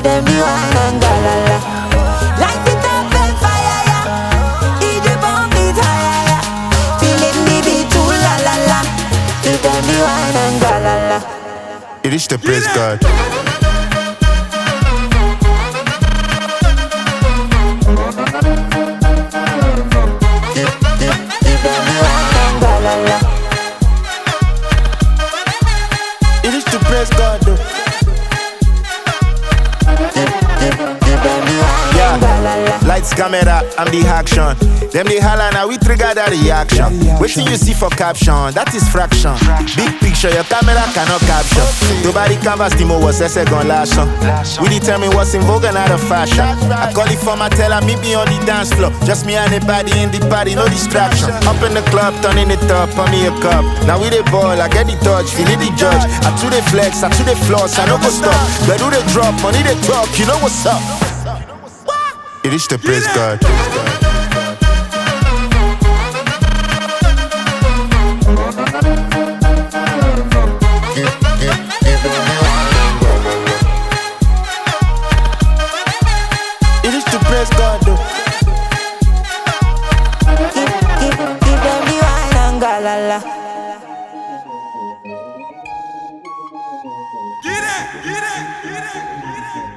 them the wine and galala. Light it up and fire, yeah. DJ bomb it higher, yeah. Feeling the beat too la la la. Give them the wine and galala. It is the praise God. Give them the wine and galala. It is the praise God though. Give them the wine and galala. Lights, camera, I'm the action. Them they holla now we trigger that reaction. Waiting you see for caption, that is fraction. Big picture, your camera cannot capture. Nobody canvas the mo was essay gon' last on. We determine what's in vogue and out of fashion. I call it for my teller, meet me on the dance floor. Just me and the body in the party, no distraction. Up in the club, turning it up, pour me a cup. Now we the ball, I get the touch, feel it the judge. I to the flex, I to the floss, I no go stop. But do the drop, money the talk, you know what's up. It is the praise God. It is the praise God though. Give them the wine and galala. Get it, get it, get it, get it.